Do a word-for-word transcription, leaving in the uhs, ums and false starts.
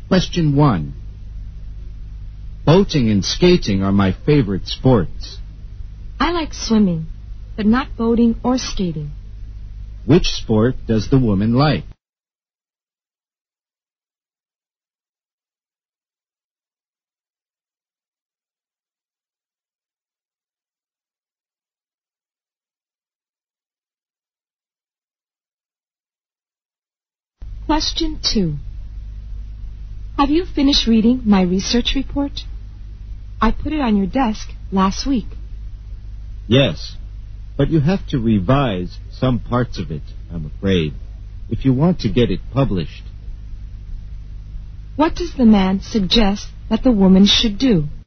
Question one. Boating and skating are my favorite sports. I like swimming, but not boating or skating. Which sport does the woman like? Question two. Have you finished reading my research report? I put it on your desk last week. Yes, but you have to revise some parts of it, I'm afraid, if you want to get it published. What does the man suggest that the woman should do?